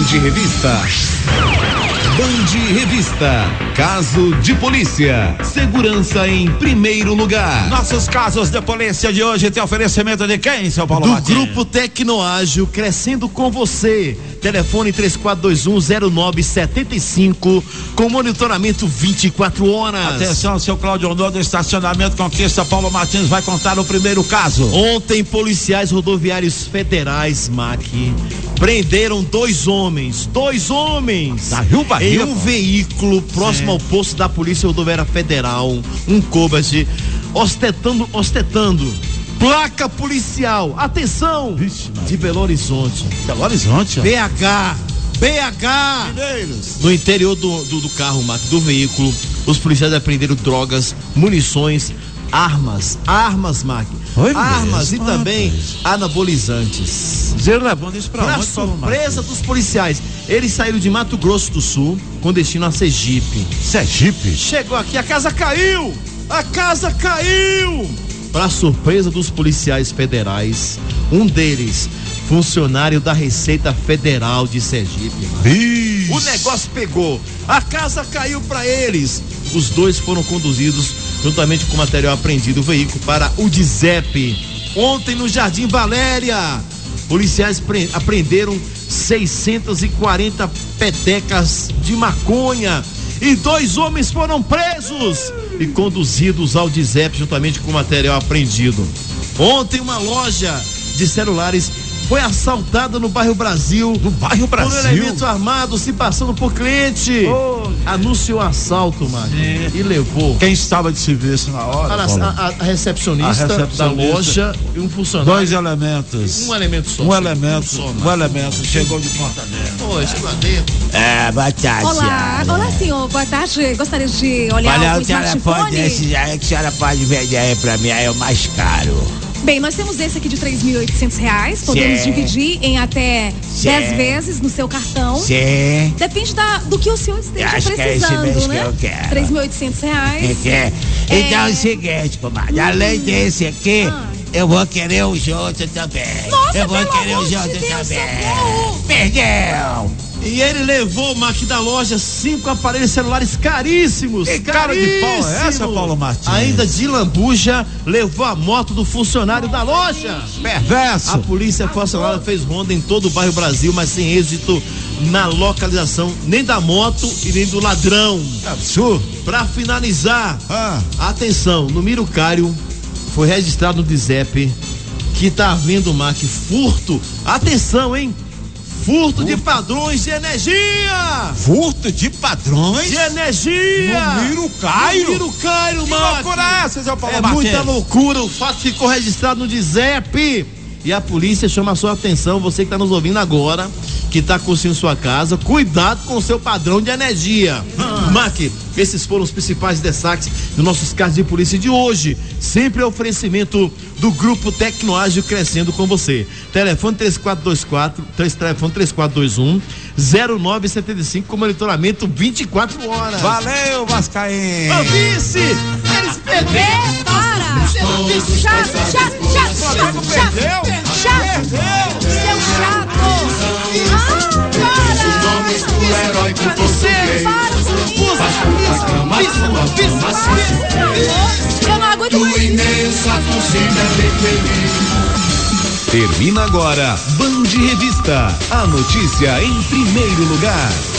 Revista. Band Revista. Caso de polícia. Segurança em primeiro lugar. Nossos casos de polícia de hoje tem oferecimento de quem, seu Paulo Martins? Do Grupo Tecnoágil, crescendo com você. Telefone 34210975 com monitoramento 24 horas. Atenção, seu Cláudio Honor do estacionamento Conquista, Paulo Martins vai contar o primeiro caso. Ontem, policiais rodoviários federais, prenderam dois homens da Rio Bahia, em um veículo próximo ao posto da Polícia Rodoviária Federal, um Cobalt, ostentando placa policial, atenção, de Belo Horizonte. Belo Horizonte? BH. Mineiros. No interior do carro, do veículo, os policiais apreenderam drogas, munições, armas, armas e também anabolizantes. Levando isso pra onde, surpresa dos policiais, eles saíram de Mato Grosso do Sul com destino a Sergipe. Chegou aqui, a casa caiu! Para surpresa dos policiais federais, um deles, funcionário da Receita Federal de Sergipe. O negócio pegou, a casa caiu para eles. Os dois foram conduzidos juntamente com material apreendido, o veículo, para o DIZEP. Ontem no Jardim Valéria, policiais apreenderam 640 petecas de maconha e dois homens foram presos e conduzidos ao DIZEP juntamente com material apreendido. Ontem uma loja de celulares foi assaltada no bairro Brasil. Por elementos armados se passando por cliente. Anunciou assalto, e levou. Quem estava de serviço na hora? A recepcionista da loja e um funcionário. Dois elementos. Um elemento só. Um elemento. Chegou de porta dentro. Chegou dentro. Boa tarde. Olá, senhor. Boa tarde. Gostaria de olhar Olha, o smartphone. Desse aí que a senhora pode vender aí pra mim, aí é o mais caro. Bem, nós temos esse aqui de R$3.800, podemos dividir em até 10 vezes no seu cartão. Depende do que o senhor esteja precisando, que é esse mesmo, né? Que eu quero. R$3.800. Então é o seguinte, comadre, além desse aqui, eu vou querer o Jota também. Nossa, eu vou querer o Jota também. Perdeu! E ele levou, da loja, 5 aparelhos celulares caríssimos. Que cara de pau é essa, Paulo Martins? Ainda de lambuja, levou a moto do funcionário da loja. Perverso. A polícia forçada fez ronda em todo o bairro Brasil, mas sem êxito na localização nem da moto e nem do ladrão. Absurdo. Pra finalizar, atenção, no Mirucário foi registrado no DIZEP que tá havendo, furto. Atenção, hein? Furto de padrões de energia! Furto de padrões? De energia! No Mirucário? No Mirucário, Que loucura é essa, seu Paulo Martins? Muita loucura, o fato ficou registrado no DIZEP. E a polícia chama a sua atenção, você que está nos ouvindo agora, que está construindo sua casa, cuidado com o seu padrão de energia. Esses foram os principais destaques dos nossos casos de polícia de hoje. Sempre é oferecimento do Grupo Tecnoágil, crescendo com você. Telefone 3421-0975 com monitoramento 24 horas. Valeu, Vascaíno. Vice, eles perderam. Chato. Seu chato. Eu não aguento mais. Termina agora Band Revista. A notícia em primeiro lugar.